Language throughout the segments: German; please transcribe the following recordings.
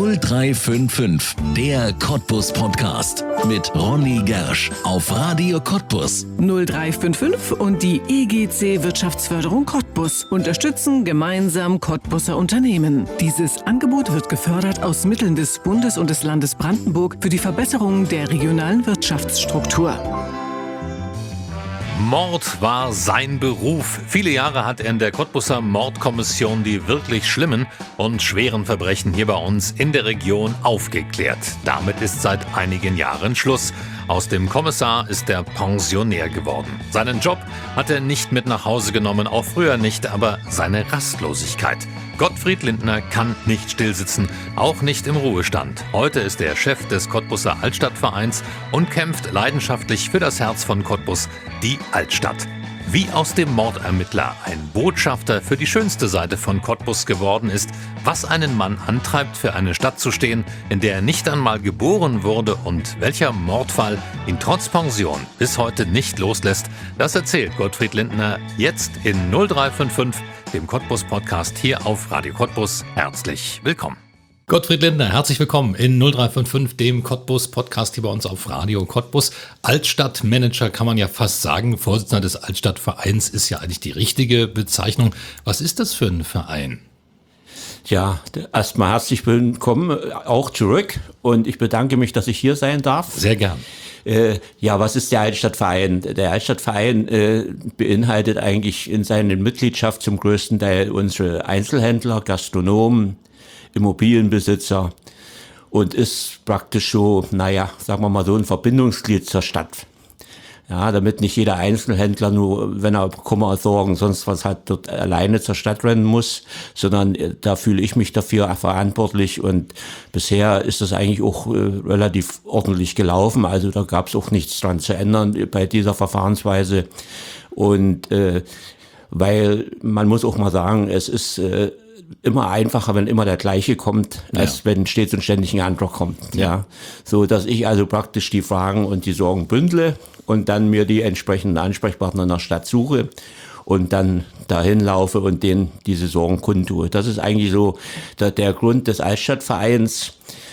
0355, der Cottbus Podcast mit Ronny Gersch auf Radio Cottbus. 0355 und die EGC Wirtschaftsförderung Cottbus unterstützen gemeinsam Cottbuser Unternehmen. Dieses Angebot wird gefördert aus Mitteln des Bundes und des Landes Brandenburg für die Verbesserung der regionalen Wirtschaftsstruktur. Mord war sein Beruf. Viele Jahre hat er in der Cottbuser Mordkommission die wirklich schlimmen und schweren Verbrechen hier bei uns in der Region aufgeklärt. Damit ist seit einigen Jahren Schluss. Aus dem Kommissar ist er Pensionär geworden. Seinen Job hat er nicht mit nach Hause genommen, auch früher nicht, aber seine Rastlosigkeit. Gottfried Lindner kann nicht stillsitzen, auch nicht im Ruhestand. Heute ist er Chef des Cottbuser Altstadtvereins und kämpft leidenschaftlich für das Herz von Cottbus, die Altstadt. Wie aus dem Mordermittler ein Botschafter für die schönste Seite von Cottbus geworden ist, was einen Mann antreibt, für eine Stadt zu stehen, in der er nicht einmal geboren wurde und welcher Mordfall ihn trotz Pension bis heute nicht loslässt, das erzählt Gottfried Lindner jetzt in 0355, dem Cottbus-Podcast hier auf Radio Cottbus. Herzlich willkommen. Gottfried Lindner, herzlich willkommen in 0355, dem Cottbus-Podcast hier bei uns auf Radio Cottbus. Altstadtmanager kann man ja fast sagen. Vorsitzender des Altstadtvereins ist ja eigentlich die richtige Bezeichnung. Was ist das für ein Verein? Ja, erstmal herzlich willkommen, auch zurück. Und ich bedanke mich, dass ich hier sein darf. Sehr gern. Ja, was ist der Altstadtverein? Der Altstadtverein beinhaltet eigentlich in seiner Mitgliedschaft zum größten Teil unsere Einzelhändler, Gastronomen, Immobilienbesitzer und ist praktisch so, sagen wir mal so ein Verbindungsglied zur Stadt. Ja, damit nicht jeder Einzelhändler nur, wenn er Kummer, Sorgen, sonst was hat, dort alleine zur Stadt rennen muss, sondern da fühle ich mich dafür verantwortlich und bisher ist das eigentlich auch relativ ordentlich gelaufen, also da gab es auch nichts dran zu ändern bei dieser Verfahrensweise und weil man muss auch mal sagen, es ist immer einfacher, wenn immer der gleiche kommt, als wenn stets und ständig ein anderer kommt. Ja, so dass ich also praktisch die Fragen und die Sorgen bündle und dann mir die entsprechenden Ansprechpartner in der Stadt suche und dann dahin laufe und denen diese Sorgen kundtue. Das ist eigentlich so der Grund des Altstadtvereins.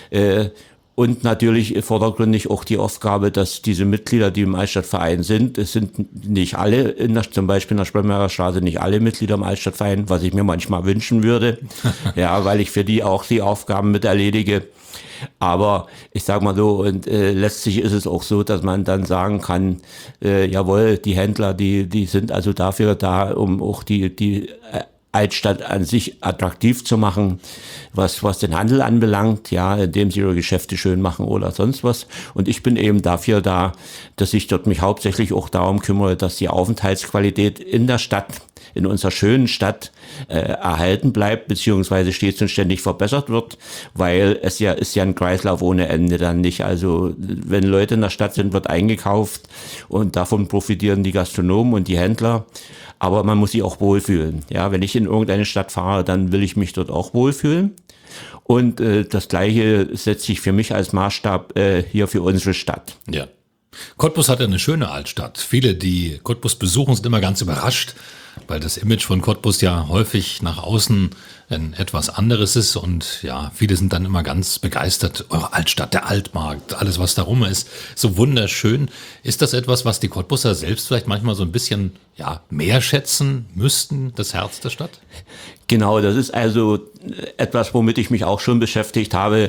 Und natürlich vordergründig auch die Aufgabe, dass diese Mitglieder, die im Altstadtverein sind, es sind nicht alle, zum Beispiel in der Spremmerer Straße, nicht alle Mitglieder im Altstadtverein, was ich mir manchmal wünschen würde, ja, weil ich für die auch die Aufgaben mit erledige. Aber ich sag mal so, und letztlich ist es auch so, dass man dann sagen kann, jawohl, die Händler, die sind also dafür da, um auch die Altstadt an sich attraktiv zu machen, was den Handel anbelangt, ja, indem sie ihre Geschäfte schön machen oder sonst was. Und ich bin eben dafür da, dass ich dort mich hauptsächlich auch darum kümmere, dass die Aufenthaltsqualität in der Stadt, in unserer schönen Stadt erhalten bleibt, beziehungsweise stets und ständig verbessert wird, weil es ja ist ja ein Kreislauf ohne Ende dann nicht. Also wenn Leute in der Stadt sind, wird eingekauft und davon profitieren die Gastronomen und die Händler. Aber man muss sich auch wohlfühlen. Ja, wenn ich in irgendeine Stadt fahre, dann will ich mich dort auch wohlfühlen. Und das Gleiche setze ich für mich als Maßstab hier für unsere Stadt. Ja. Cottbus hat eine schöne Altstadt. Viele, die Cottbus besuchen, sind immer ganz überrascht, weil das Image von Cottbus ja häufig nach außen ein etwas anderes ist und ja, viele sind dann immer ganz begeistert. Eure Altstadt, der Altmarkt, alles was darum ist, so wunderschön. Ist das etwas, was die Cottbuser selbst vielleicht manchmal so ein bisschen mehr schätzen müssten, das Herz der Stadt? Genau, das ist also etwas, womit ich mich auch schon beschäftigt habe,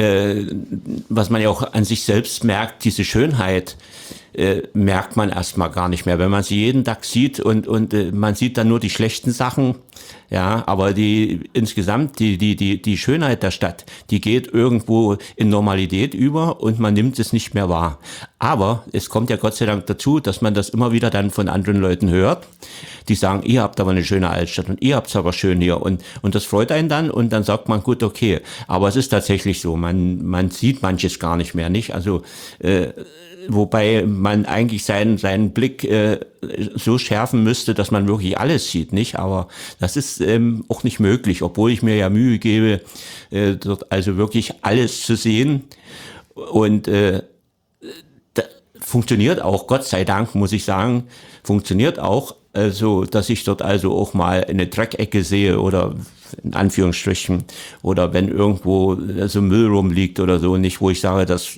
was man ja auch an sich selbst merkt, diese Schönheit merkt man erstmal gar nicht mehr, wenn man sie jeden Tag sieht und man sieht dann nur die schlechten Sachen, ja, aber insgesamt die Schönheit der Stadt, die geht irgendwo in Normalität über und man nimmt es nicht mehr wahr. Aber es kommt ja Gott sei Dank dazu, dass man das immer wieder dann von anderen Leuten hört, die sagen, ihr habt aber eine schöne Altstadt und ihr habt es aber schön hier und das freut einen dann und dann sagt man, gut, okay, aber es ist tatsächlich so, man sieht manches gar nicht mehr, nicht? Also wobei man eigentlich seinen Blick so schärfen müsste, dass man wirklich alles sieht, nicht? Aber das ist auch nicht möglich, obwohl ich mir ja Mühe gebe, dort also wirklich alles zu sehen. Und funktioniert auch, Gott sei Dank, muss ich sagen, funktioniert auch, also dass ich dort also auch mal eine Dreckecke sehe oder in Anführungsstrichen, oder wenn irgendwo so Müll rumliegt oder so, nicht, wo ich sage, das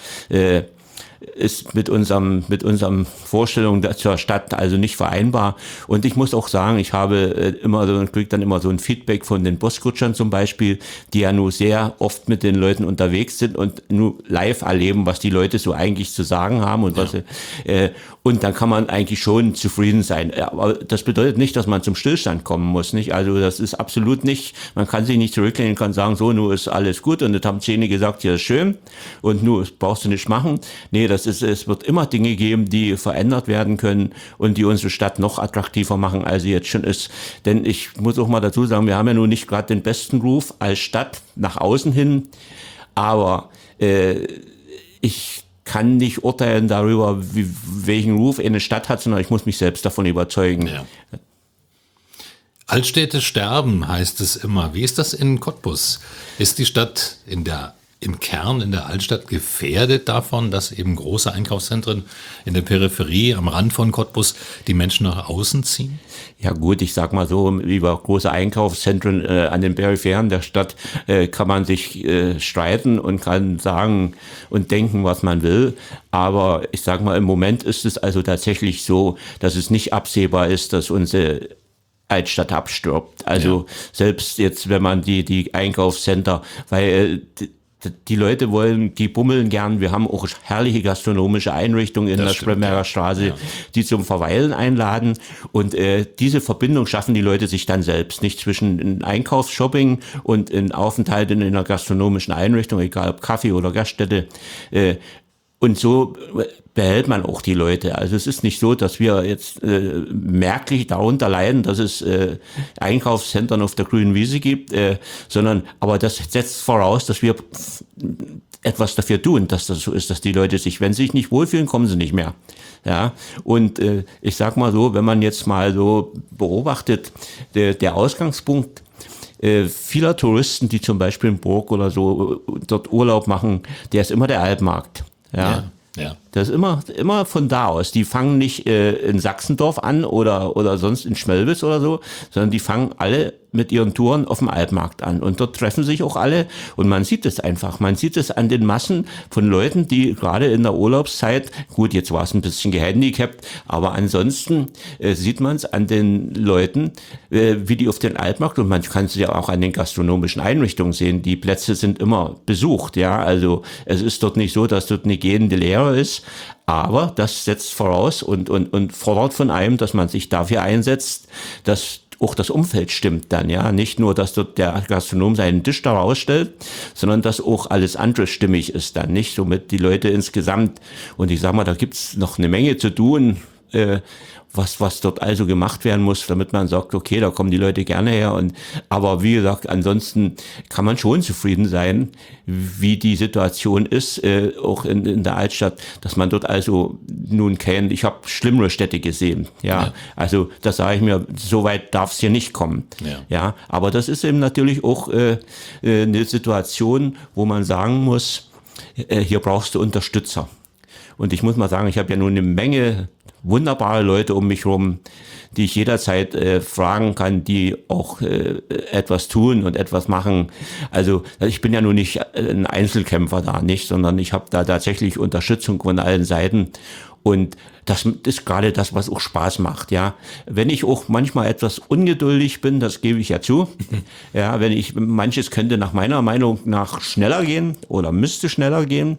ist mit unserem Vorstellung zur Stadt also nicht vereinbar. Und ich muss auch sagen, ich kriege dann immer so ein Feedback von den Buskutschern zum Beispiel, die ja nur sehr oft mit den Leuten unterwegs sind und nur live erleben, was die Leute so eigentlich zu sagen haben und und dann kann man eigentlich schon zufrieden sein. Aber das bedeutet nicht, dass man zum Stillstand kommen muss, nicht? Also das ist absolut nicht, man kann sich nicht zurücklehnen, kann sagen, so, nur ist alles gut und das haben 10 gesagt, ja, ist schön und nur brauchst du nicht machen. Nee, es wird immer Dinge geben, die verändert werden können und die unsere Stadt noch attraktiver machen, als sie jetzt schon ist. Denn ich muss auch mal dazu sagen, wir haben ja nun nicht gerade den besten Ruf als Stadt nach außen hin, aber ich kann nicht urteilen darüber, welchen Ruf eine Stadt hat, sondern ich muss mich selbst davon überzeugen. Ja. Altstädte sterben, heißt es immer. Wie ist das in Cottbus? Ist die Stadt im Kern in der Altstadt gefährdet davon, dass eben große Einkaufszentren in der Peripherie am Rand von Cottbus die Menschen nach außen ziehen? Ja gut, ich sag mal so, über große Einkaufszentren an den Peripheren der Stadt kann man sich streiten und kann sagen und denken, was man will. Aber ich sag mal, im Moment ist es also tatsächlich so, dass es nicht absehbar ist, dass unsere Altstadt abstirbt. Also selbst jetzt, wenn man die Einkaufscenter, weil die Leute die bummeln gern. Wir haben auch herrliche gastronomische Einrichtungen in der Spremberger Straße, die zum Verweilen einladen. Und diese Verbindung schaffen die Leute sich dann selbst. Nicht zwischen Einkaufsshopping und in Aufenthalt in einer gastronomischen Einrichtung, egal ob Kaffee oder Gaststätte. Und so behält man auch die Leute. Also es ist nicht so, dass wir jetzt merklich darunter leiden, dass es Einkaufszentren auf der grünen Wiese gibt, aber das setzt voraus, dass wir etwas dafür tun, dass das so ist, dass die Leute sich, wenn sie sich nicht wohlfühlen, kommen sie nicht mehr. Ja, und ich sag mal so, wenn man jetzt mal so beobachtet, der Ausgangspunkt vieler Touristen, die zum Beispiel in Burg oder so dort Urlaub machen, der ist immer der Altmarkt. Ja. Das ist immer von da aus. Die fangen nicht in Sachsendorf an oder sonst in Schmelwitz oder so, sondern die fangen alle mit ihren Touren auf dem Altmarkt an. Und dort treffen sich auch alle und man sieht es einfach. Man sieht es an den Massen von Leuten, die gerade in der Urlaubszeit, gut, jetzt war es ein bisschen gehandicapt, aber ansonsten sieht man es an den Leuten, wie die auf den Altmarkt, und man kann es ja auch an den gastronomischen Einrichtungen sehen, die Plätze sind immer besucht, ja, also es ist dort nicht so, dass dort eine gehende Leere ist, aber das setzt voraus und fordert von einem, dass man sich dafür einsetzt, dass auch das Umfeld stimmt dann, ja. Nicht nur, dass dort der Gastronom seinen Tisch da rausstellt, sondern dass auch alles andere stimmig ist dann, nicht? Somit die Leute insgesamt. Und ich sag mal, da gibt's noch eine Menge zu tun, was dort also gemacht werden muss, damit man sagt, okay, da kommen die Leute gerne her. Aber wie gesagt, ansonsten kann man schon zufrieden sein, wie die Situation ist, auch in der Altstadt, dass man dort also nun kennt. Ich habe schlimmere Städte gesehen. Ja, also da sage ich mir, so weit darf es hier nicht kommen. Ja, aber das ist eben natürlich auch eine Situation, wo man sagen muss, hier brauchst du Unterstützer. Und ich muss mal sagen, ich habe ja nun eine Menge wunderbare Leute um mich rum, die ich jederzeit fragen kann, die auch etwas tun und etwas machen. Also ich bin ja nun nicht ein Einzelkämpfer da, nicht, sondern ich habe da tatsächlich Unterstützung von allen Seiten. Und das ist gerade das, was auch Spaß macht, ja. Wenn ich auch manchmal etwas ungeduldig bin, das gebe ich ja zu. Ja, manches könnte nach meiner Meinung nach schneller gehen oder müsste schneller gehen.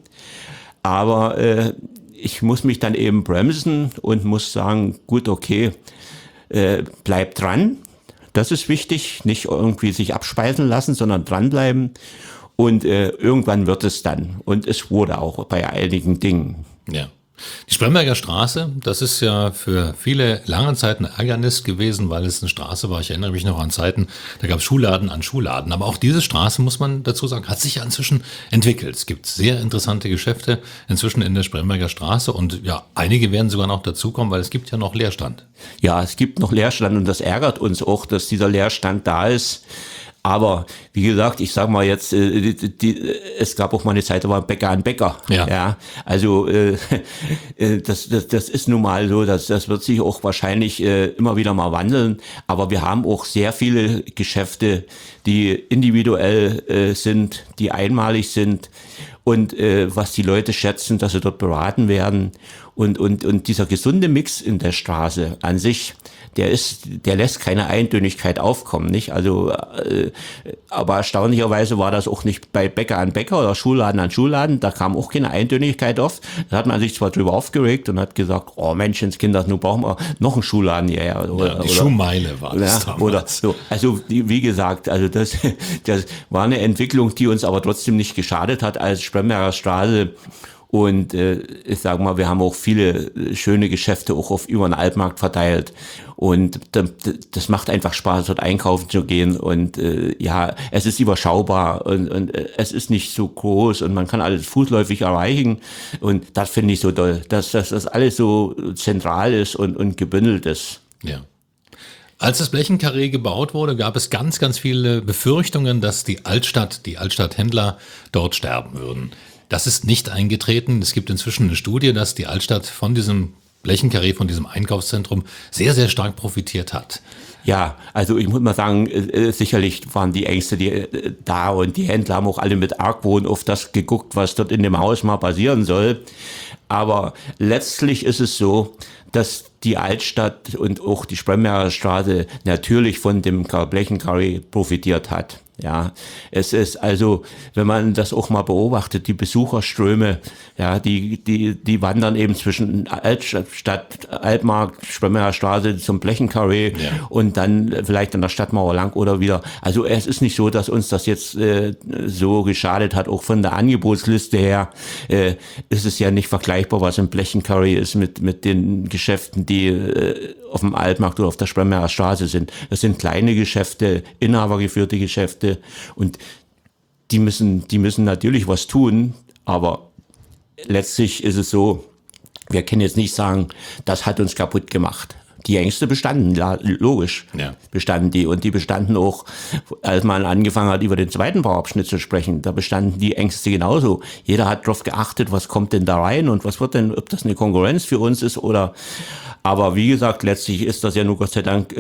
Aber ich muss mich dann eben bremsen und muss sagen, gut, okay, bleib dran. Das ist wichtig, nicht irgendwie sich abspeisen lassen, sondern dranbleiben. Und irgendwann wird es dann. Und es wurde auch bei einigen Dingen. Ja. Die Spremberger Straße, das ist ja für viele lange Zeit ein Ärgernis gewesen, weil es eine Straße war. Ich erinnere mich noch an Zeiten, da gab es Schuhladen an Schuhladen. Aber auch diese Straße, muss man dazu sagen, hat sich ja inzwischen entwickelt. Es gibt sehr interessante Geschäfte inzwischen in der Spremberger Straße und ja, einige werden sogar noch dazukommen, weil es gibt ja noch Leerstand. Ja, es gibt noch Leerstand und das ärgert uns auch, dass dieser Leerstand da ist. Aber wie gesagt, ich sag mal jetzt, es gab auch mal eine Zeit, da war Bäcker an Bäcker. Ja. Also das ist nun mal so, das wird sich auch wahrscheinlich immer wieder mal wandeln. Aber wir haben auch sehr viele Geschäfte, die individuell sind, die einmalig sind und was die Leute schätzen, dass sie dort beraten werden. Und dieser gesunde Mix in der Straße an sich, der lässt keine Eintönigkeit aufkommen, nicht? Also, aber erstaunlicherweise war das auch nicht bei Bäcker an Bäcker oder Schulladen an Schulladen, da kam auch keine Eintönigkeit auf. Da hat man sich zwar drüber aufgeregt und hat gesagt, oh Menschenskinder, nun brauchen wir noch einen Schuhladen hierher. Die Schuhmeile war das damals. Oder so. Also, wie gesagt, also das war eine Entwicklung, die uns aber trotzdem nicht geschadet hat als Spremberger Straße. Und ich sage mal, wir haben auch viele schöne Geschäfte auch über den Altmarkt verteilt. Und das macht einfach Spaß, dort einkaufen zu gehen. Und es ist überschaubar und es ist nicht so groß und man kann alles fußläufig erreichen. Und das finde ich so toll, dass das alles so zentral ist und gebündelt ist. Ja. Als das Blechenkarree gebaut wurde, gab es ganz, ganz viele Befürchtungen, dass die Altstadthändler dort sterben würden. Das ist nicht eingetreten. Es gibt inzwischen eine Studie, dass die Altstadt von diesem Blechenkarree, von diesem Einkaufszentrum sehr, sehr stark profitiert hat. Ja, also ich muss mal sagen, sicherlich waren die Ängste da und die Händler haben auch alle mit Argwohn auf das geguckt, was dort in dem Haus mal passieren soll. Aber letztlich ist es so, dass die Altstadt und auch die Spremberger Straße natürlich von dem Blechenkarree profitiert hat. Ja, es ist also, wenn man das auch mal beobachtet, die Besucherströme, ja, die wandern eben zwischen Altstadt, Altmarkt, Spremberger Straße zum Blechenkarree und dann vielleicht an der Stadtmauer lang oder wieder. Also es ist nicht so, dass uns das jetzt so geschadet hat, auch von der Angebotsliste her ist es ja nicht vergleichbar, was im Blechenkarree ist mit den Geschäften, die auf dem Altmarkt oder auf der Spremberger Straße sind. Das sind kleine Geschäfte, inhabergeführte Geschäfte und die müssen natürlich was tun, aber letztlich ist es so, wir können jetzt nicht sagen, das hat uns kaputt gemacht. Die Ängste bestanden, ja, logisch, bestanden die. Und die bestanden auch, als man angefangen hat, über den zweiten Bauabschnitt zu sprechen, da bestanden die Ängste genauso. Jeder hat darauf geachtet, was kommt denn da rein und was wird denn, ob das eine Konkurrenz für uns ist oder, aber wie gesagt, letztlich ist das ja nur Gott sei Dank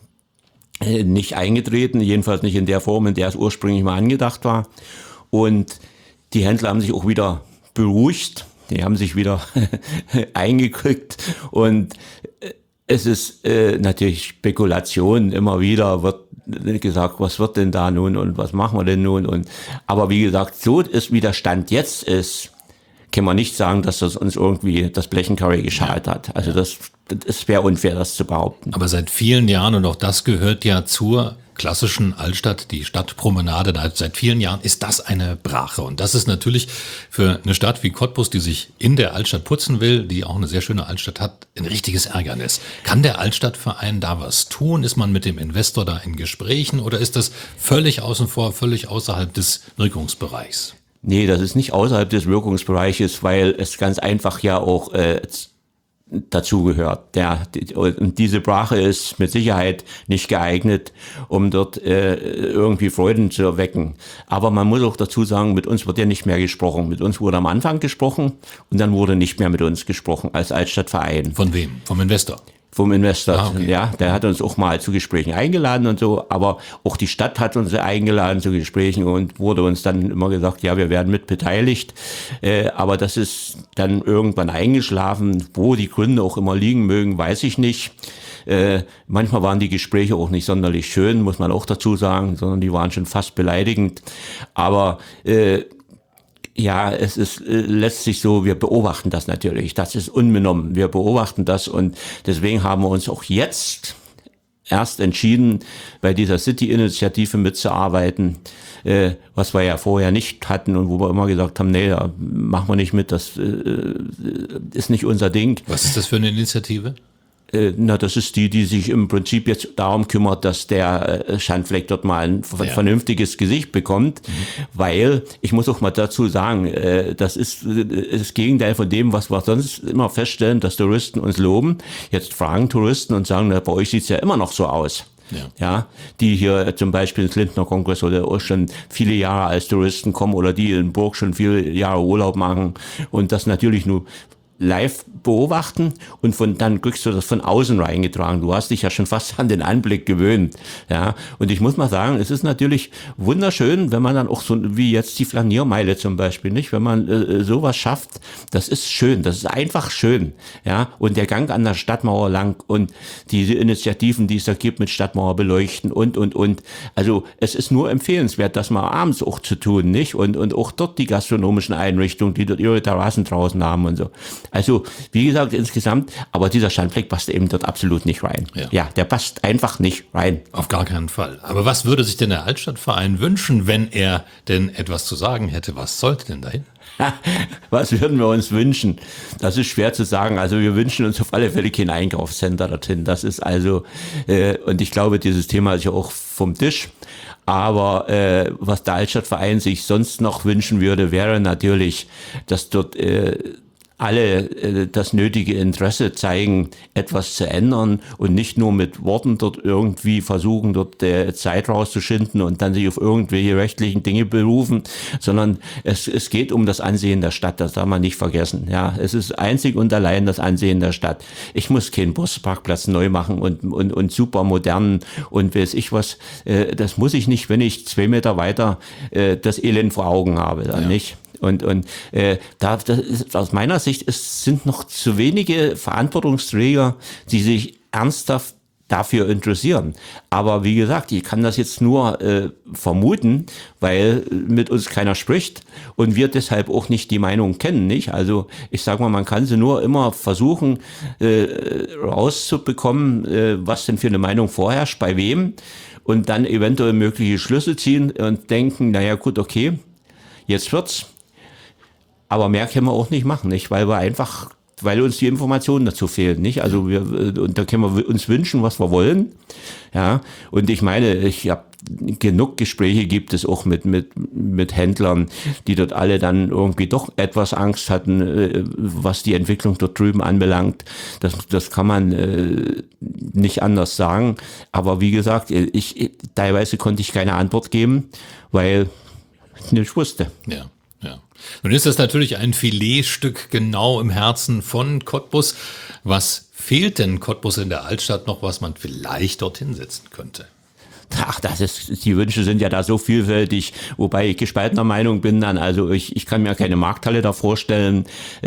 nicht eingetreten, jedenfalls nicht in der Form, in der es ursprünglich mal angedacht war. Und die Händler haben sich auch wieder beruhigt, die haben sich wieder eingekriegt und es ist natürlich Spekulation, immer wieder wird gesagt, was wird denn da nun und was machen wir denn nun? Aber wie gesagt, so ist, wie der Stand jetzt ist, kann man nicht sagen, dass das uns irgendwie das Blechenkarree geschadet hat. Also das wäre unfair, das zu behaupten. Aber seit vielen Jahren, und auch das gehört ja zur klassischen Altstadt, die Stadtpromenade, seit vielen Jahren ist das eine Brache. Und das ist natürlich für eine Stadt wie Cottbus, die sich in der Altstadt putzen will, die auch eine sehr schöne Altstadt hat, ein richtiges Ärgernis. Kann der Altstadtverein da was tun? Ist man mit dem Investor da in Gesprächen oder ist das völlig außen vor, völlig außerhalb des Wirkungsbereichs? Nee, das ist nicht außerhalb des Wirkungsbereiches, weil es ganz einfach ja auch dazugehört. Und diese Brache ist mit Sicherheit nicht geeignet, um dort irgendwie Freuden zu erwecken. Aber man muss auch dazu sagen, mit uns wird ja nicht mehr gesprochen. Mit uns wurde am Anfang gesprochen und dann wurde nicht mehr mit uns gesprochen als Altstadtverein. Von wem? Vom Investor? Vom Investor, okay. Ja, der hat uns auch mal zu Gesprächen eingeladen und so, aber auch die Stadt hat uns eingeladen zu Gesprächen und wurde uns dann immer gesagt, ja, wir werden mit beteiligt, aber das ist dann irgendwann eingeschlafen, wo die Gründe auch immer liegen mögen, weiß ich nicht. Manchmal waren die Gespräche auch nicht sonderlich schön, muss man auch dazu sagen, sondern die waren schon fast beleidigend, aber ja, es ist letztlich so, wir beobachten das natürlich, das ist unbenommen, wir beobachten das und deswegen haben wir uns auch jetzt erst entschieden, bei dieser City-Initiative mitzuarbeiten, was wir ja vorher nicht hatten und wo wir immer gesagt haben, nee, da machen wir nicht mit, das ist nicht unser Ding. Was ist das für eine Initiative? Na, das ist die sich im Prinzip jetzt darum kümmert, dass der Schandfleck dort mal ein vernünftiges Gesicht bekommt, weil, ich muss auch mal dazu sagen, das ist das Gegenteil von dem, was wir sonst immer feststellen, dass Touristen uns loben. Jetzt fragen Touristen und sagen, na, bei euch sieht's ja immer noch so aus. ja, die hier zum Beispiel ins Lindner Kongress oder auch schon viele Jahre als Touristen kommen oder die in Burg schon viele Jahre Urlaub machen und das natürlich nur live beobachten und dann kriegst du das von außen reingetragen. Du hast dich ja schon fast an den Anblick gewöhnt. Ja, und ich muss mal sagen, es ist natürlich wunderschön, wenn man dann auch so, wie jetzt die Flaniermeile zum Beispiel, nicht? Wenn man sowas schafft, das ist schön, das ist einfach schön. Ja, und der Gang an der Stadtmauer lang und diese Initiativen, die es da gibt mit Stadtmauer beleuchten und. Also, es ist nur empfehlenswert, das mal abends auch zu tun, nicht? Und auch dort die gastronomischen Einrichtungen, die dort ihre Terrassen draußen haben und so. Also, wie gesagt, insgesamt, aber dieser Schandfleck passt eben dort absolut nicht rein. Ja, der passt einfach nicht rein. Auf gar keinen Fall. Aber was würde sich denn der Altstadtverein wünschen, wenn er denn etwas zu sagen hätte? Was sollte denn dahin? Was würden wir uns wünschen? Das ist schwer zu sagen. Also wir wünschen uns auf alle Fälle kein Einkaufscenter dorthin. Das ist also, und ich glaube, dieses Thema ist ja auch vom Tisch. Aber was der Altstadtverein sich sonst noch wünschen würde, wäre natürlich, dass dort alle das nötige Interesse zeigen, etwas zu ändern und nicht nur mit Worten dort irgendwie versuchen, dort Zeit rauszuschinden und dann sich auf irgendwelche rechtlichen Dinge berufen, sondern es geht um das Ansehen der Stadt, das darf man nicht vergessen. Ja, es ist einzig und allein das Ansehen der Stadt. Ich muss keinen Busparkplatz neu machen und super modern und weiß ich was, das muss ich nicht, wenn ich 2 Meter weiter das Elend vor Augen habe, dann nicht. Und das ist, aus meiner Sicht, es sind noch zu wenige Verantwortungsträger, die sich ernsthaft dafür interessieren. Aber wie gesagt, ich kann das jetzt nur vermuten, weil mit uns keiner spricht und wir deshalb auch nicht die Meinung kennen, nicht? Also ich sag mal, man kann sie nur immer versuchen rauszubekommen, was denn für eine Meinung vorherrscht, bei wem und dann eventuell mögliche Schlüsse ziehen und denken, naja gut, okay, jetzt wird's. Aber mehr können wir auch nicht machen, nicht? Weil uns die Informationen dazu fehlen, nicht? Also und da können wir uns wünschen, was wir wollen, ja. Und ich meine, ich habe genug Gespräche gibt es auch mit Händlern, die dort alle dann irgendwie doch etwas Angst hatten, was die Entwicklung dort drüben anbelangt. Das kann man nicht anders sagen. Aber wie gesagt, teilweise konnte ich keine Antwort geben, weil ich nicht wusste. Ja. Nun ist das natürlich ein Filetstück genau im Herzen von Cottbus. Was fehlt denn Cottbus in der Altstadt noch, was man vielleicht dorthin setzen könnte? Ach, die Wünsche sind ja da so vielfältig, wobei ich gespaltener Meinung bin dann. Also ich kann mir keine Markthalle da vorstellen.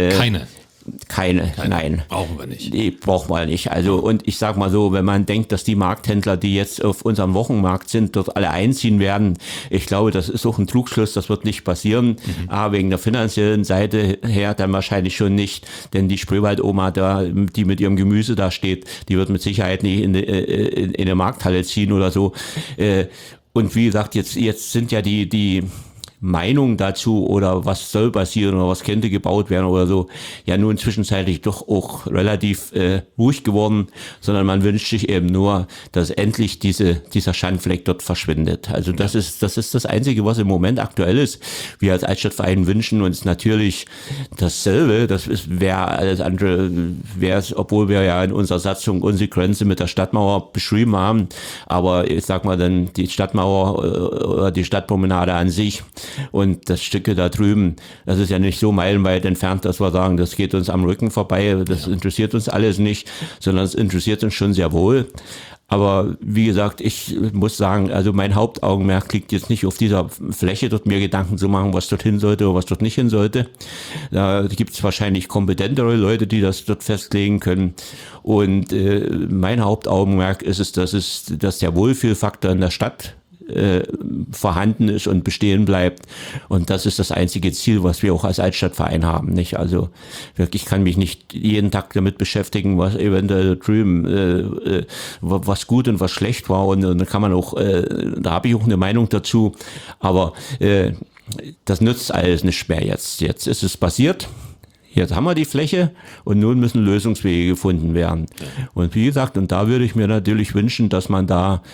Keine, nein. Brauchen wir nicht. Nee, brauchen wir nicht. Also, und ich sag mal so, wenn man denkt, dass die Markthändler, die jetzt auf unserem Wochenmarkt sind, dort alle einziehen werden, ich glaube, das ist auch ein Trugschluss, das wird nicht passieren. Aber wegen der finanziellen Seite her dann wahrscheinlich schon nicht, denn die Spreewald-Oma da, die mit ihrem Gemüse da steht, die wird mit Sicherheit nicht in eine Markthalle ziehen oder so. Und wie gesagt, jetzt sind ja die Meinung dazu oder was soll passieren oder was könnte gebaut werden oder so, ja nun zwischenzeitlich doch auch relativ ruhig geworden, sondern man wünscht sich eben nur, dass endlich dieser Schandfleck dort verschwindet. Also das ist das Einzige, was im Moment aktuell ist. Wir als Altstadtverein wünschen uns natürlich dasselbe, wäre alles andere, obwohl wir ja in unserer Satzung unsere Grenze mit der Stadtmauer beschrieben haben, aber ich sag mal dann die Stadtmauer oder die Stadtpromenade an sich und das Stücke da drüben, das ist ja nicht so meilenweit entfernt, dass wir sagen, das geht uns am Rücken vorbei, das interessiert uns alles nicht, sondern es interessiert uns schon sehr wohl. Aber wie gesagt, ich muss sagen, also mein Hauptaugenmerk liegt jetzt nicht auf dieser Fläche, dort mir Gedanken zu machen, was dort hin sollte oder was dort nicht hin sollte. Da gibt es wahrscheinlich kompetentere Leute, die das dort festlegen können. Und mein Hauptaugenmerk ist es, dass der Wohlfühlfaktor in der Stadt vorhanden ist und bestehen bleibt. Und das ist das einzige Ziel, was wir auch als Altstadtverein haben, nicht? Also wirklich kann mich nicht jeden Tag damit beschäftigen, was eventuell drüben, was gut und was schlecht war. Und dann kann man auch, da habe ich auch eine Meinung dazu. Aber das nützt alles nicht mehr jetzt. Jetzt ist es passiert. Jetzt haben wir die Fläche und nun müssen Lösungswege gefunden werden. Und wie gesagt, und da würde ich mir natürlich wünschen, dass man da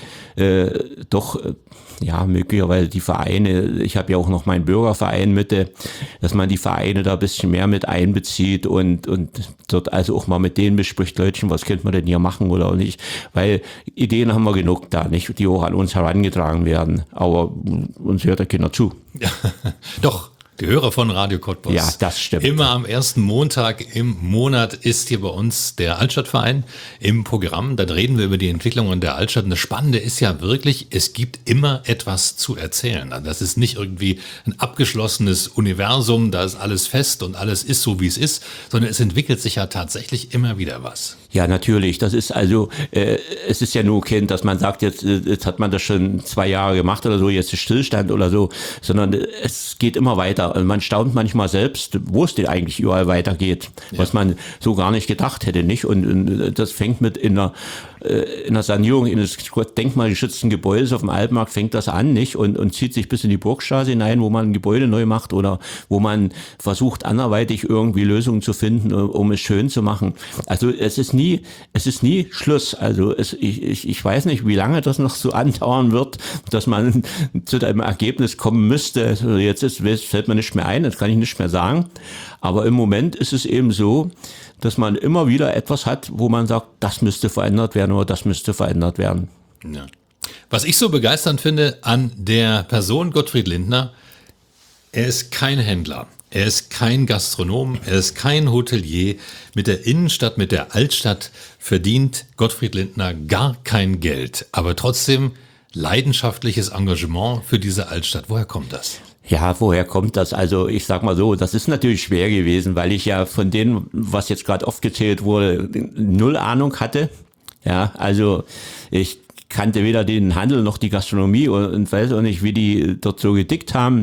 möglicherweise die Vereine, ich habe ja auch noch meinen Bürgerverein Mitte, dass man die Vereine da ein bisschen mehr mit einbezieht und dort also auch mal mit denen bespricht, Leutchen, was könnte man denn hier machen oder nicht, weil Ideen haben wir genug da, nicht, die auch an uns herangetragen werden, aber uns hört ja keiner zu. Ja, doch. Die Hörer von Radio Cottbus. Ja, das stimmt. Immer am ersten Montag im Monat ist hier bei uns der Altstadtverein im Programm. Dann reden wir über die Entwicklung in der Altstadt. Und das Spannende ist ja wirklich, es gibt immer etwas zu erzählen. Also das ist nicht irgendwie ein abgeschlossenes Universum, da ist alles fest und alles ist so, wie es ist, sondern es entwickelt sich ja tatsächlich immer wieder was. Ja, natürlich. Das ist also, es ist ja nur Kind, dass man sagt, jetzt hat man das schon 2 Jahre gemacht oder so, jetzt ist Stillstand oder so, sondern es geht immer weiter. Und man staunt manchmal selbst, wo es denn eigentlich überall weitergeht, was man so gar nicht gedacht hätte, nicht? Und das fängt mit in der Sanierung eines denkmalgeschützten Gebäudes auf dem Altmarkt fängt das an, nicht? Und zieht sich bis in die Burgstraße hinein, wo man ein Gebäude neu macht oder wo man versucht, anderweitig irgendwie Lösungen zu finden, um es schön zu machen. Also es ist nie Schluss. Also ich weiß nicht, wie lange das noch so andauern wird, dass man zu einem Ergebnis kommen müsste. Also fällt mir nicht mehr ein, das kann ich nicht mehr sagen. Aber im Moment ist es eben so, dass man immer wieder etwas hat, wo man sagt, das müsste verändert werden oder das müsste verändert werden. Ja. Was ich so begeisternd finde an der Person Gottfried Lindner, er ist kein Händler, er ist kein Gastronom, er ist kein Hotelier. Mit der Innenstadt, mit der Altstadt verdient Gottfried Lindner gar kein Geld, aber trotzdem leidenschaftliches Engagement für diese Altstadt. Woher kommt das? Ja, woher kommt das? Also ich sag mal so, das ist natürlich schwer gewesen, weil ich ja von dem, was jetzt gerade aufgezählt wurde, 0 Ahnung hatte. Ja, also ich kannte weder den Handel noch die Gastronomie und weiß auch nicht, wie die dort so gedickt haben.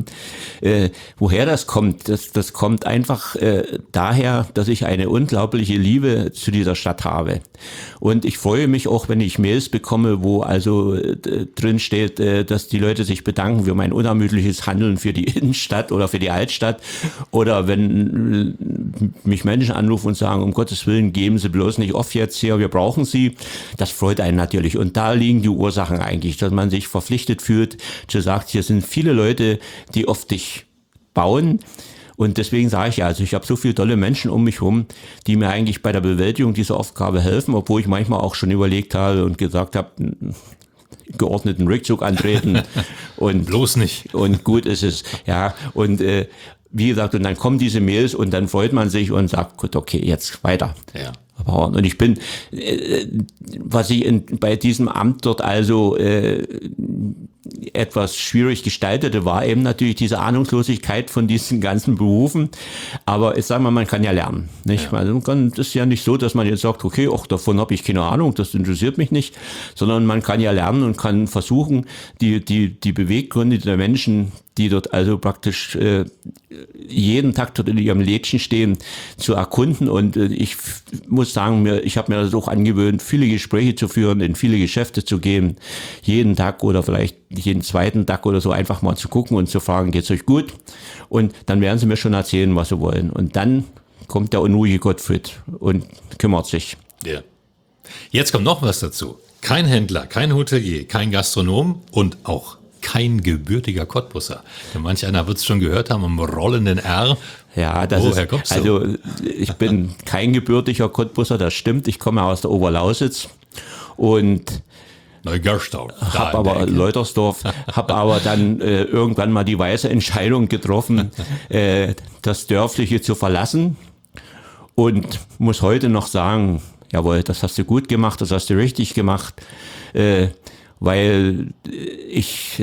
Woher das kommt, das kommt einfach daher, dass ich eine unglaubliche Liebe zu dieser Stadt habe. Und ich freue mich auch, wenn ich Mails bekomme, wo also drin steht, dass die Leute sich bedanken für mein unermüdliches Handeln für die Innenstadt oder für die Altstadt. Oder wenn mich Menschen anrufen und sagen, um Gottes Willen, geben Sie bloß nicht auf jetzt hier, wir brauchen Sie. Das freut einen natürlich. Und da liegen die Ursachen eigentlich, dass man sich verpflichtet fühlt, zu sagen, hier sind viele Leute, die auf dich bauen. Und deswegen sage ich ja, also ich habe so viele tolle Menschen um mich herum, die mir eigentlich bei der Bewältigung dieser Aufgabe helfen, obwohl ich manchmal auch schon überlegt habe und gesagt habe, geordneten Rückzug antreten und bloß nicht. Und gut ist es, ja. Und wie gesagt, und dann kommen diese Mails und dann freut man sich und sagt, gut, okay, jetzt weiter. Ja. Und ich bin, was ich bei diesem Amt dort also etwas schwierig gestaltete, war eben natürlich diese Ahnungslosigkeit von diesen ganzen Berufen. Aber ich sage mal, man kann ja lernen. Nicht? Ja. Also das ist ja nicht so, dass man jetzt sagt, okay, auch davon habe ich keine Ahnung, das interessiert mich nicht, sondern man kann ja lernen und kann versuchen, die Beweggründe der Menschen, die dort also praktisch jeden Tag dort in ihrem Lädchen stehen, zu erkunden. Und ich muss sagen, ich habe mir das auch angewöhnt, viele Gespräche zu führen, in viele Geschäfte zu gehen, jeden Tag oder vielleicht jeden zweiten Tag oder so einfach mal zu gucken und zu fragen, geht's euch gut? Und dann werden sie mir schon erzählen, was sie wollen. Und dann kommt der unruhige Gottfried und kümmert sich. Ja. Jetzt kommt noch was dazu. Kein Händler, kein Hotelier, kein Gastronom und auch kein gebürtiger Cottbusser. Denn manch einer wird es schon gehört haben, am rollenden R. Ja, woher kommst du? Also ich bin kein gebürtiger Cottbusser, das stimmt. Ich komme aus der Oberlausitz und Neugerstau. Habe aber Leutersdorf, habe aber dann irgendwann mal die weise Entscheidung getroffen, das Dörfliche zu verlassen und muss heute noch sagen, jawohl, das hast du gut gemacht, das hast du richtig gemacht, weil ich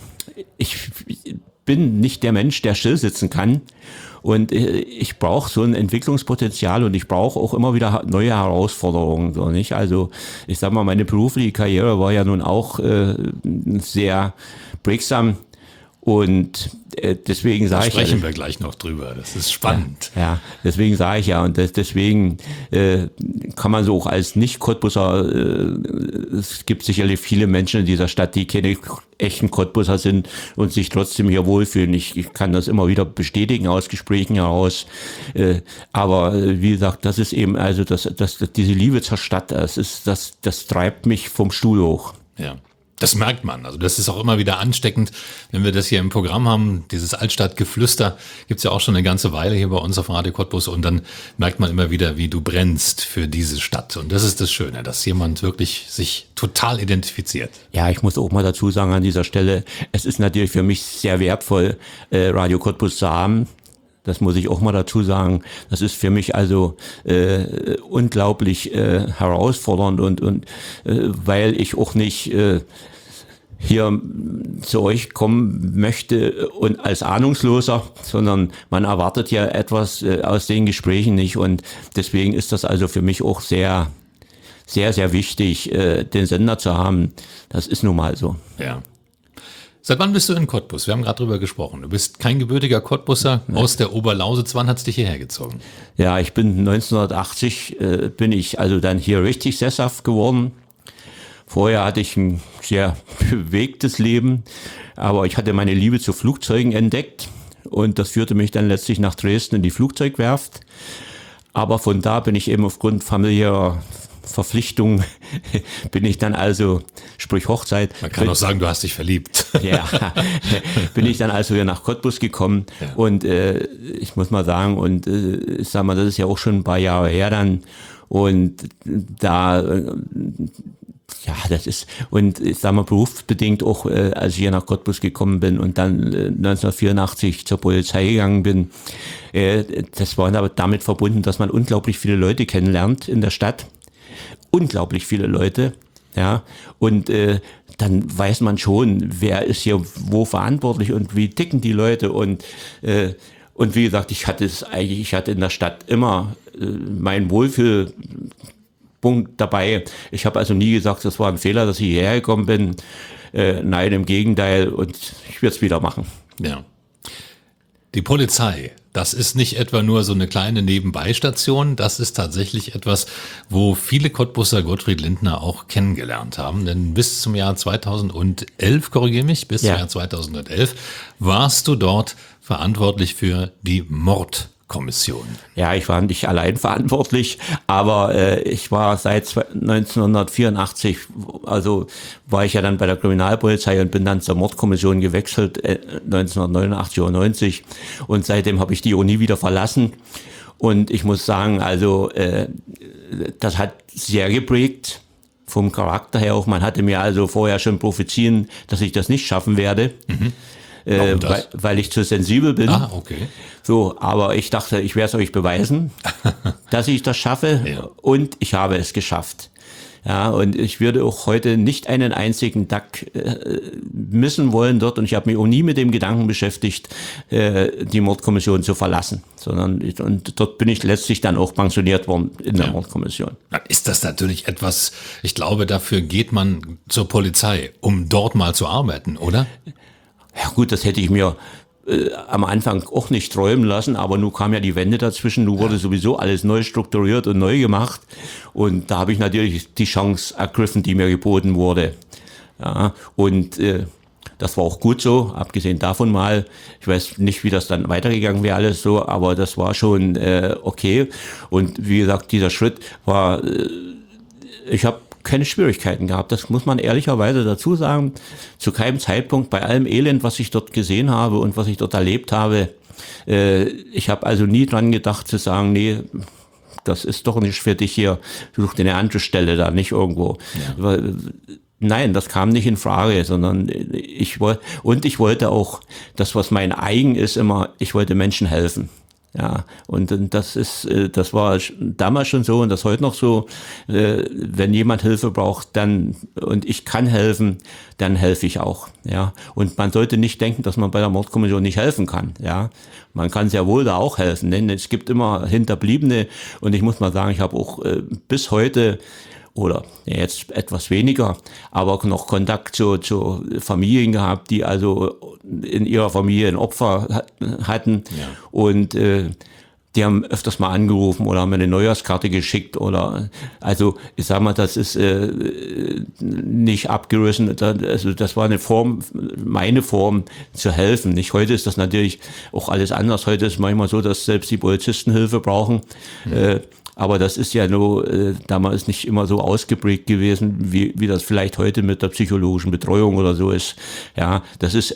bin nicht der Mensch, der still sitzen kann. Und ich brauche so ein Entwicklungspotenzial und ich brauche auch immer wieder neue Herausforderungen. So, nicht? Also ich sag mal, meine berufliche Karriere war ja nun auch sehr prägsam. Und deswegen sage ich... Da sprechen wir gleich noch drüber, das ist spannend. Ja, deswegen sage ich ja, und deswegen kann man so auch als Nicht-Cottbusser, es gibt sicherlich viele Menschen in dieser Stadt, die keine echten Cottbusser sind und sich trotzdem hier wohlfühlen. Ich kann das immer wieder bestätigen aus Gesprächen heraus. Aber wie gesagt, das ist eben also diese Liebe zur Stadt, das treibt mich vom Stuhl hoch. Ja. Das merkt man. Also das ist auch immer wieder ansteckend, wenn wir das hier im Programm haben. Dieses Altstadtgeflüster gibt's ja auch schon eine ganze Weile hier bei uns auf Radio Cottbus. Und dann merkt man immer wieder, wie du brennst für diese Stadt. Und das ist das Schöne, dass jemand wirklich sich total identifiziert. Ja, ich muss auch mal dazu sagen an dieser Stelle, es ist natürlich für mich sehr wertvoll, Radio Cottbus zu haben. Das muss ich auch mal dazu sagen. Das ist für mich also unglaublich herausfordernd und weil ich auch nicht hier zu euch kommen möchte und als Ahnungsloser, sondern man erwartet ja etwas aus den Gesprächen nicht und deswegen ist das also für mich auch sehr, sehr, sehr wichtig, den Sender zu haben. Das ist nun mal so. Ja. Seit wann bist du in Cottbus? Wir haben gerade drüber gesprochen. Du bist kein gebürtiger Cottbusser aus der Oberlausitz. Wann hat's dich hierher gezogen? Ja, ich bin 1980, bin ich also dann hier richtig sesshaft geworden. Vorher hatte ich ein sehr bewegtes Leben, aber ich hatte meine Liebe zu Flugzeugen entdeckt und das führte mich dann letztlich nach Dresden in die Flugzeugwerft. Aber von da bin ich eben aufgrund familiärer Verpflichtung bin ich dann also, sprich Hochzeit. Man kann auch sagen, du hast dich verliebt. Ja, bin ich dann also hier nach Cottbus gekommen und ich muss mal sagen, und ich sag mal, das ist ja auch schon ein paar Jahre her dann und da, ja, das ist, und ich sag mal, berufsbedingt auch, als ich hier nach Cottbus gekommen bin und dann 1984 zur Polizei gegangen bin, das war aber damit verbunden, dass man unglaublich viele Leute kennenlernt in der Stadt. Unglaublich viele Leute, ja, und dann weiß man schon, wer ist hier wo verantwortlich und wie ticken die Leute und wie gesagt, ich hatte in der Stadt immer meinen Wohlfühlpunkt dabei. Ich habe also nie gesagt, das war ein Fehler, dass ich hierher gekommen bin. Nein, im Gegenteil, und ich werde es wieder machen. Ja. Die Polizei, das ist nicht etwa nur so eine kleine Nebenbeistation, das ist tatsächlich etwas, wo viele Cottbusser Gottfried Lindner auch kennengelernt haben. Denn bis zum Jahr 2011, korrigiere mich, bis zum Jahr 2011 warst du dort verantwortlich für die Mordkommission. Ja, ich war nicht allein verantwortlich, aber ich war seit 1984, also war ich ja dann bei der Kriminalpolizei und bin dann zur Mordkommission gewechselt, 1989 oder 90 und seitdem habe ich die auch nie wieder verlassen und ich muss sagen, also das hat sehr geprägt vom Charakter her auch, man hatte mir also vorher schon prophezieren, dass ich das nicht schaffen werde. Mhm. Weil ich zu sensibel bin. Ah, okay. So, aber ich dachte, ich werde es euch beweisen, dass ich das schaffe und ich habe es geschafft. Ja, und ich würde auch heute nicht einen einzigen Tag missen wollen dort und ich habe mich auch nie mit dem Gedanken beschäftigt, die Mordkommission zu verlassen, sondern und dort bin ich letztlich dann auch pensioniert worden in der Mordkommission. Dann ist das natürlich etwas, ich glaube, dafür geht man zur Polizei, um dort mal zu arbeiten, oder? Ja gut, das hätte ich mir am Anfang auch nicht träumen lassen, aber nun kam ja die Wende dazwischen, nun wurde sowieso alles neu strukturiert und neu gemacht und da habe ich natürlich die Chance ergriffen, die mir geboten wurde. Ja, und das war auch gut so, abgesehen davon mal, ich weiß nicht, wie das dann weitergegangen wäre alles so, aber das war schon okay und wie gesagt, dieser Schritt war, ich habe keine Schwierigkeiten gehabt. Das muss man ehrlicherweise dazu sagen. Zu keinem Zeitpunkt bei allem Elend, was ich dort gesehen habe und was ich dort erlebt habe. Ich habe also nie dran gedacht zu sagen, nee, das ist doch nicht für dich hier. Such dir eine andere Stelle da, nicht irgendwo. Ja. Nein, das kam nicht in Frage, sondern ich wollte auch das, was mein eigen ist, immer, ich wollte Menschen helfen. Ja, und das war damals schon so und das heute noch so, wenn jemand Hilfe braucht, dann, und ich kann helfen, dann helfe ich auch, ja. Und man sollte nicht denken, dass man bei der Mordkommission nicht helfen kann, ja. Man kann sehr wohl da auch helfen, denn es gibt immer Hinterbliebene und ich muss mal sagen, ich habe auch bis heute oder jetzt etwas weniger, aber noch Kontakt zu Familien gehabt, die also in ihrer Familie ein Opfer hatten. Ja. Und die haben öfters mal angerufen oder haben mir eine Neujahrskarte geschickt oder, also ich sag mal, das ist nicht abgerissen, also das war eine Form, meine Form zu helfen. Nicht? Heute ist das natürlich auch alles anders. Heute ist es manchmal so, dass selbst die Polizisten Hilfe brauchen. Aber das ist ja nur damals nicht immer so ausgeprägt gewesen, wie das vielleicht heute mit der psychologischen Betreuung oder so ist. Ja, das ist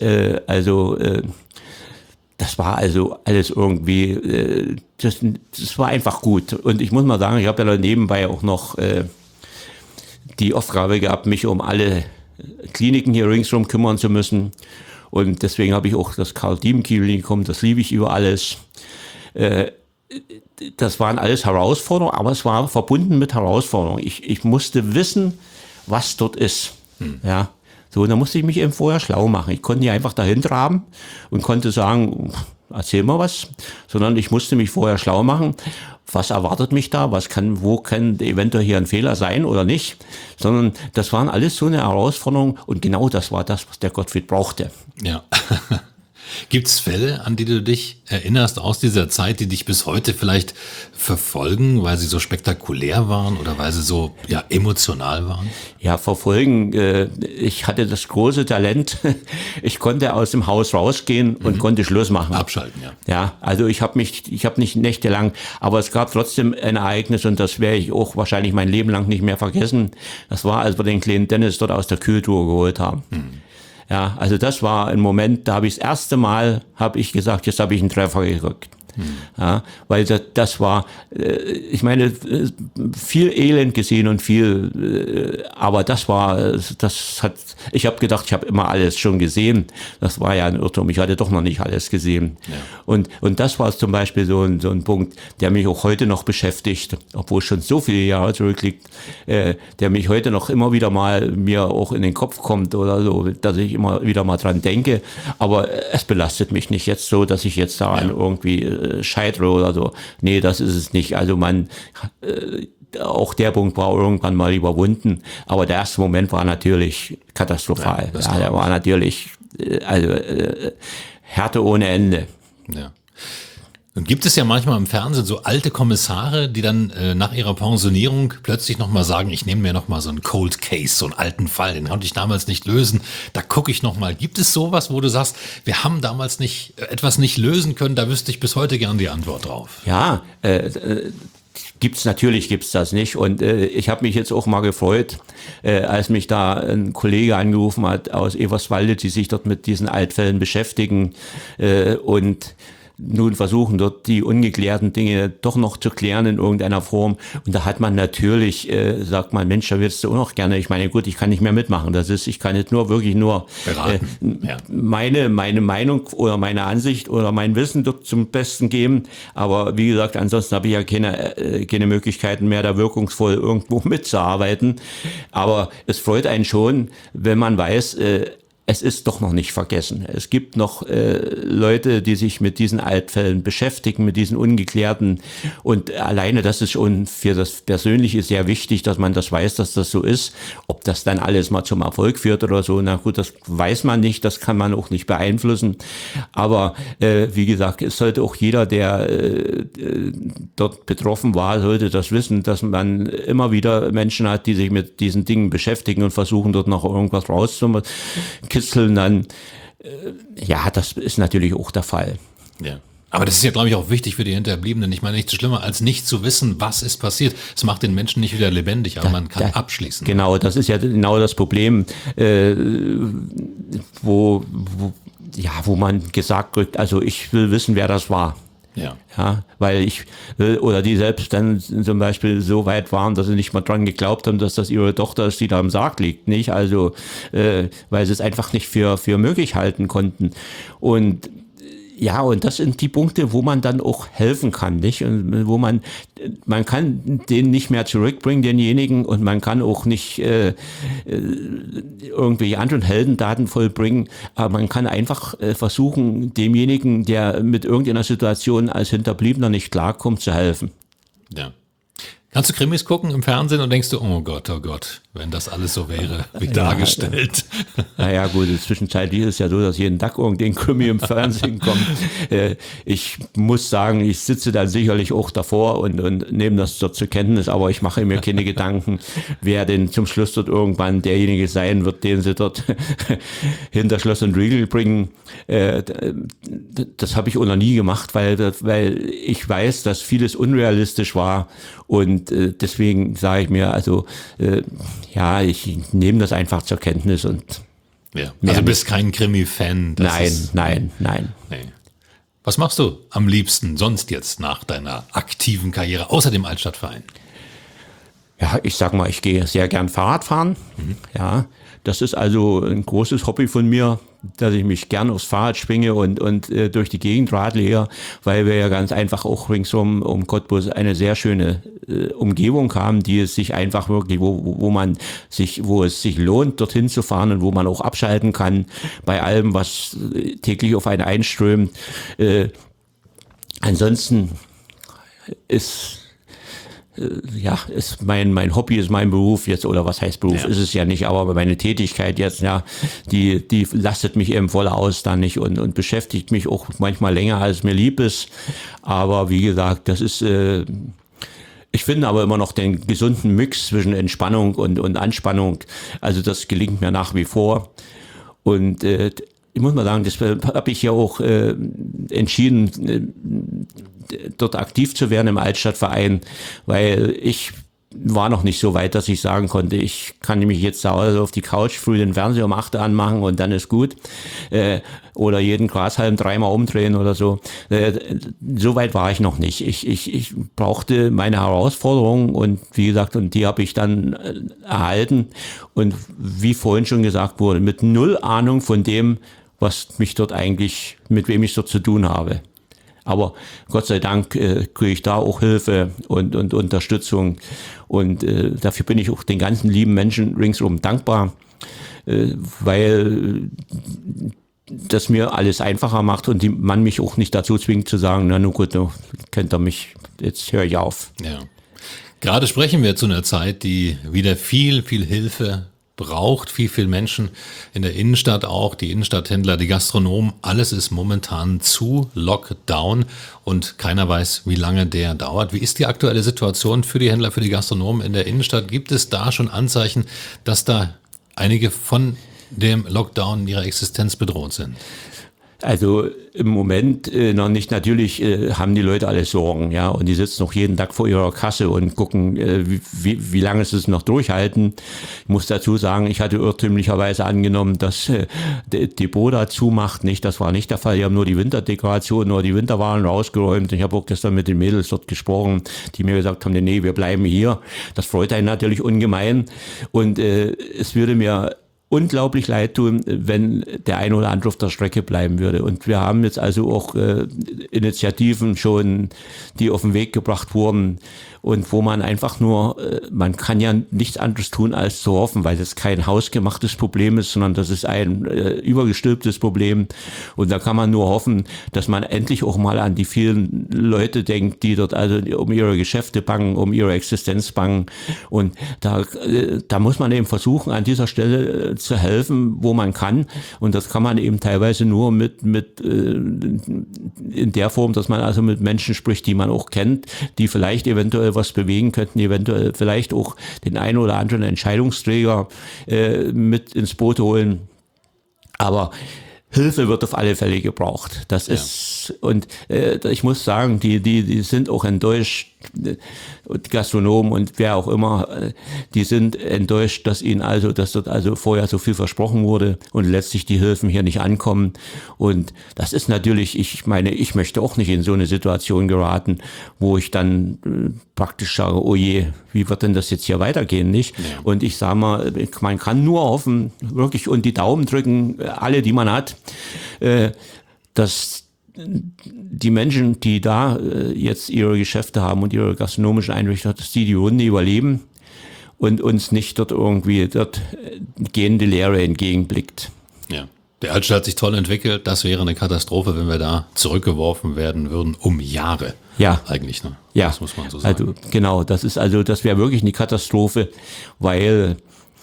das war also alles irgendwie, das war einfach gut. Und ich muss mal sagen, ich habe ja nebenbei auch noch die Aufgabe gehabt, mich um alle Kliniken hier ringsherum kümmern zu müssen. Und deswegen habe ich auch das Karl-Diem-Klinikum, das liebe ich über alles. Das waren alles Herausforderungen, aber es war verbunden mit Herausforderungen. Ich musste wissen, was dort ist. Ja. So, da musste ich mich eben vorher schlau machen. Ich konnte nicht einfach dahin traben und konnte sagen, erzähl mal was, sondern ich musste mich vorher schlau machen. Was erwartet mich da? Wo kann eventuell hier ein Fehler sein oder nicht? Sondern das waren alles so eine Herausforderung und genau das war das, was der Gottfried brauchte. Ja. Gibt es Fälle, an die du dich erinnerst aus dieser Zeit, die dich bis heute vielleicht verfolgen, weil sie so spektakulär waren oder weil sie so emotional waren? Ja, verfolgen. Ich hatte das große Talent, ich konnte aus dem Haus rausgehen und konnte Schluss machen. Abschalten, ja. Ja, also ich habe nicht nächtelang, aber es gab trotzdem ein Ereignis und das werde ich auch wahrscheinlich mein Leben lang nicht mehr vergessen. Das war, als wir den kleinen Dennis dort aus der Kühltruhe geholt haben. Ja, also das war ein Moment, da habe ich das erste Mal, gesagt, jetzt habe ich einen Treffer gekriegt. Ja, weil das war, ich meine, viel Elend gesehen und viel, aber ich habe gedacht, ich habe immer alles schon gesehen. Das war ja ein Irrtum, ich hatte doch noch nicht alles gesehen. Ja. Und das war zum Beispiel so ein Punkt, der mich auch heute noch beschäftigt, obwohl es schon so viele Jahre zurückliegt, der mich heute noch immer wieder mal mir auch in den Kopf kommt oder so, dass ich immer wieder mal dran denke, aber es belastet mich nicht jetzt so, dass ich jetzt daran irgendwie scheitere oder so. Nee, das ist es nicht. Also auch der Punkt war irgendwann mal überwunden. Aber der erste Moment war natürlich katastrophal. Ja, der war natürlich, Härte ohne Ende. Ja. Und gibt es ja manchmal im Fernsehen so alte Kommissare, die dann nach ihrer Pensionierung plötzlich nochmal sagen, ich nehme mir nochmal so einen Cold Case, so einen alten Fall, den konnte ich damals nicht lösen, da gucke ich nochmal. Gibt es sowas, wo du sagst, wir haben damals etwas nicht lösen können, da wüsste ich bis heute gern die Antwort drauf? Ja, natürlich gibt's das nicht. Und ich habe mich jetzt auch mal gefreut, als mich da ein Kollege angerufen hat aus Eberswalde, die sich dort mit diesen Altfällen beschäftigen und nun versuchen dort die ungeklärten Dinge doch noch zu klären in irgendeiner Form. Und da hat man natürlich, sagt man, Mensch, da würdest du auch noch gerne. Ich meine, gut, ich kann nicht mehr mitmachen. Ich kann jetzt wirklich nur meine Meinung oder meine Ansicht oder mein Wissen dort zum Besten geben. Aber wie gesagt, ansonsten habe ich ja keine Möglichkeiten mehr, da wirkungsvoll irgendwo mitzuarbeiten. Aber es freut einen schon, wenn man weiß, es ist doch noch nicht vergessen. Es gibt noch Leute, die sich mit diesen Altfällen beschäftigen, mit diesen Ungeklärten. Und alleine das ist schon für das Persönliche sehr wichtig, dass man das weiß, dass das so ist. Ob das dann alles mal zum Erfolg führt oder so, na gut, das weiß man nicht, das kann man auch nicht beeinflussen. Aber wie gesagt, es sollte auch jeder, der dort betroffen war, sollte das wissen, dass man immer wieder Menschen hat, die sich mit diesen Dingen beschäftigen und versuchen, dort noch irgendwas rauszukitzeln, dann, das ist natürlich auch der Fall. Ja. Aber das ist ja, glaube ich, auch wichtig für die Hinterbliebenen. Ich meine, nichts schlimmer, als nicht zu wissen, was ist passiert. Es macht den Menschen nicht wieder lebendig, aber man kann abschließen. Genau, das ist ja genau das Problem, wo man gesagt wird, also ich will wissen, wer das war. Ja, weil die selbst dann zum Beispiel so weit waren, dass sie nicht mal dran geglaubt haben, dass das ihre Tochter ist, die da im Sarg liegt, nicht? Also, weil sie es einfach nicht für möglich halten konnten. Und das sind die Punkte, wo man dann auch helfen kann, nicht? Und wo man kann den nicht mehr zurückbringen, denjenigen, und man kann auch nicht irgendwelche anderen Heldentaten vollbringen, aber man kann einfach versuchen, demjenigen, der mit irgendeiner Situation als Hinterbliebener nicht klarkommt, zu helfen. Ja. Kannst du Krimis gucken im Fernsehen und denkst du, oh Gott, wenn das alles so wäre, wie dargestellt. Naja gut, zwischenzeitlich ist es ja so, dass jeden Tag irgendein Krimi im Fernsehen kommt. Ich muss sagen, ich sitze dann sicherlich auch davor und nehme das dort zur Kenntnis, aber ich mache mir keine Gedanken, wer denn zum Schluss dort irgendwann derjenige sein wird, den sie dort hinter Schloss und Riegel bringen. Das habe ich auch noch nie gemacht, weil ich weiß, dass vieles unrealistisch war. Und deswegen sage ich mir, also ich nehme das einfach zur Kenntnis und ja. Also du bist kein Krimi-Fan? Nein. Nee. Was machst du am liebsten sonst jetzt nach deiner aktiven Karriere, außer dem Altstadtverein? Ja, ich sag mal, ich gehe sehr gern Fahrrad fahren. Ja, das ist also ein großes Hobby von mir, dass ich mich gern aufs Fahrrad schwinge und durch die Gegend radle hier, weil wir ja ganz einfach auch ringsum um Cottbus eine sehr schöne Umgebung haben, die es sich einfach wirklich, wo es sich lohnt, dorthin zu fahren und wo man auch abschalten kann bei allem, was täglich auf einen einströmt. Ansonsten ist mein Hobby, ist mein Beruf jetzt, oder was heißt Beruf, ist es ja nicht, aber meine Tätigkeit jetzt, ja, die lastet mich eben voll aus dann nicht und beschäftigt mich auch manchmal länger, als mir lieb ist. Aber wie gesagt, das ist, ich finde aber immer noch den gesunden Mix zwischen Entspannung und Anspannung. Also das gelingt mir nach wie vor. Und ich muss mal sagen, deshalb habe ich ja auch entschieden, dort aktiv zu werden im Altstadtverein, weil ich war noch nicht so weit, dass ich sagen konnte, ich kann nämlich jetzt zu Hause auf die Couch früh den Fernseher um 8 Uhr anmachen und dann ist gut. Oder jeden Grashalm 3-mal umdrehen oder so. So weit war ich noch nicht. Ich brauchte meine Herausforderungen und wie gesagt, und die habe ich dann erhalten. Und wie vorhin schon gesagt wurde, mit null Ahnung von dem, was mich dort eigentlich, mit wem ich dort zu tun habe. Aber Gott sei Dank kriege ich da auch Hilfe und Unterstützung. Und dafür bin ich auch den ganzen lieben Menschen ringsum dankbar, weil das mir alles einfacher macht und man mich auch nicht dazu zwingt zu sagen, na nun gut, könnt ihr mich, jetzt höre ich auf. Ja. Gerade sprechen wir zu einer Zeit, die wieder viel Hilfe braucht, viel Menschen in der Innenstadt auch, die Innenstadthändler, die Gastronomen, alles ist momentan zu Lockdown und keiner weiß, wie lange der dauert. Wie ist die aktuelle Situation für die Händler, für die Gastronomen in der Innenstadt? Gibt es da schon Anzeichen, dass da einige von dem Lockdown in ihrer Existenz bedroht sind? Also im Moment noch nicht. Natürlich haben die Leute alle Sorgen, ja, und die sitzen noch jeden Tag vor ihrer Kasse und gucken, wie lange sie es noch durchhalten. Ich muss dazu sagen, ich hatte irrtümlicherweise angenommen, dass die Boda zumacht. Nicht, das war nicht der Fall. Die haben nur die Winterdekoration, nur die Winterwaren rausgeräumt. Ich habe auch gestern mit den Mädels dort gesprochen, die mir gesagt haben, nee, wir bleiben hier. Das freut einen natürlich ungemein. Und es würde mir unglaublich leid tun, wenn der ein oder andere auf der Strecke bleiben würde. Und wir haben jetzt also auch Initiativen schon, die auf den Weg gebracht wurden und wo man einfach nur, man kann ja nichts anderes tun, als zu hoffen, weil das kein hausgemachtes Problem ist, sondern das ist ein übergestülptes Problem. Und da kann man nur hoffen, dass man endlich auch mal an die vielen Leute denkt, die dort also um ihre Geschäfte bangen, um ihre Existenz bangen. Und da muss man eben versuchen, an dieser Stelle zu helfen, wo man kann. Und das kann man eben teilweise nur mit in der Form, dass man also mit Menschen spricht, die man auch kennt, die vielleicht eventuell was bewegen könnten, eventuell vielleicht auch den einen oder anderen Entscheidungsträger mit ins Boot holen. Aber Hilfe wird auf alle Fälle gebraucht. Das ist, und ich muss sagen, die sind auch enttäuscht, und Gastronomen und wer auch immer, die sind enttäuscht, dass dort also vorher so viel versprochen wurde und letztlich die Hilfen hier nicht ankommen. Und das ist natürlich, ich meine, ich möchte auch nicht in so eine Situation geraten, wo ich dann praktisch sage, oh je, wie wird denn das jetzt hier weitergehen, nicht? Ja. Und ich sage mal, man kann nur hoffen, wirklich, und die Daumen drücken, alle, die man hat, dass die Menschen, die da jetzt ihre Geschäfte haben und ihre gastronomischen Einrichtungen, dass die Runde überleben und uns nicht dort gehende Leere entgegenblickt. Ja. Der Altstadt hat sich toll entwickelt. Das wäre eine Katastrophe, wenn wir da zurückgeworfen werden würden um Jahre. Eigentlich, ne? Ja, das muss man so sagen. Also genau, das wäre wirklich eine Katastrophe, weil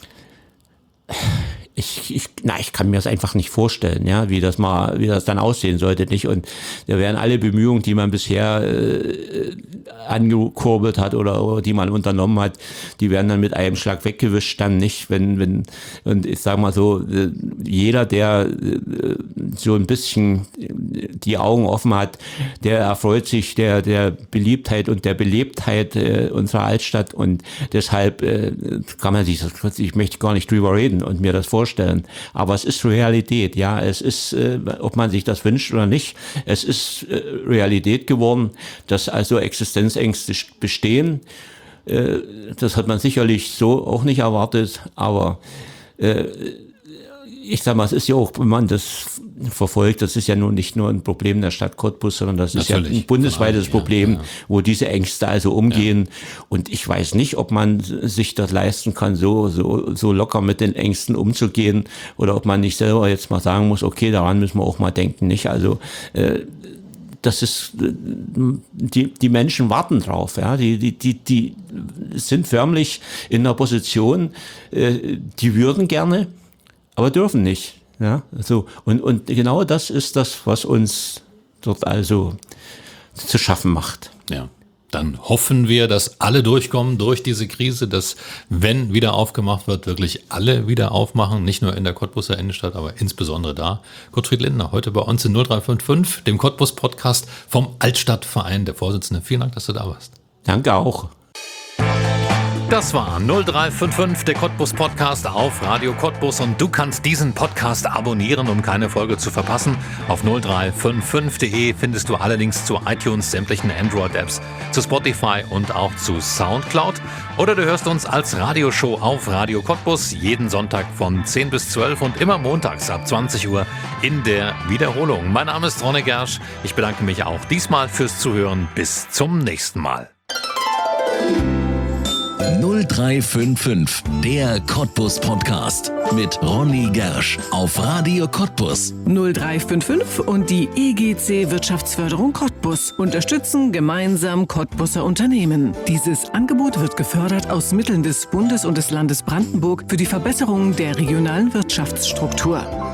ich kann mir das einfach nicht vorstellen, ja, wie das dann aussehen sollte, nicht? Und da wären alle Bemühungen, die man bisher angekurbelt hat oder die man unternommen hat, die werden dann mit einem Schlag weggewischt, dann nicht, und ich sag mal so, jeder, der so ein bisschen die Augen offen hat, der erfreut sich der Beliebtheit und der Belebtheit unserer Altstadt, und deshalb kann man sich ich möchte gar nicht drüber reden und mir das vorstellen. Aber es ist Realität, ja. Es ist, ob man sich das wünscht oder nicht, es ist Realität geworden, dass also Existenzängste bestehen. Das hat man sicherlich so auch nicht erwartet, aber ich sag mal, es ist ja auch, wenn man das verfolgt, das ist ja nun nicht nur ein Problem der Stadt Cottbus, sondern das ist natürlich ja ein bundesweites Problem, wo diese Ängste also umgehen. Ja. Und ich weiß nicht, ob man sich das leisten kann, so locker mit den Ängsten umzugehen, oder ob man nicht selber jetzt mal sagen muss, okay, daran müssen wir auch mal denken, nicht? Also, das ist, die Menschen warten drauf, ja, die sind förmlich in einer Position, die würden gerne, aber dürfen nicht. Ja, so. Und genau das ist das, was uns dort also zu schaffen macht. Ja. Dann hoffen wir, dass alle durchkommen durch diese Krise, dass, wenn wieder aufgemacht wird, wirklich alle wieder aufmachen, nicht nur in der Cottbuser Innenstadt, aber insbesondere da. Gottfried Lindner, heute bei uns in 0355, dem Cottbus-Podcast vom Altstadtverein, der Vorsitzende. Vielen Dank, dass du da warst. Danke auch. Das war 0355, der Cottbus-Podcast auf Radio Cottbus, und du kannst diesen Podcast abonnieren, um keine Folge zu verpassen. Auf 0355.de findest du alle Links zu iTunes, sämtlichen Android-Apps, zu Spotify und auch zu Soundcloud. Oder du hörst uns als Radioshow auf Radio Cottbus jeden Sonntag von 10 bis 12 und immer montags ab 20 Uhr in der Wiederholung. Mein Name ist Ronny Gersch. Ich bedanke mich auch diesmal fürs Zuhören. Bis zum nächsten Mal. 0355, der Cottbus Podcast mit Ronny Gersch auf Radio Cottbus. 0355 und die EGC Wirtschaftsförderung Cottbus unterstützen gemeinsam Cottbuser Unternehmen. Dieses Angebot wird gefördert aus Mitteln des Bundes und des Landes Brandenburg für die Verbesserung der regionalen Wirtschaftsstruktur.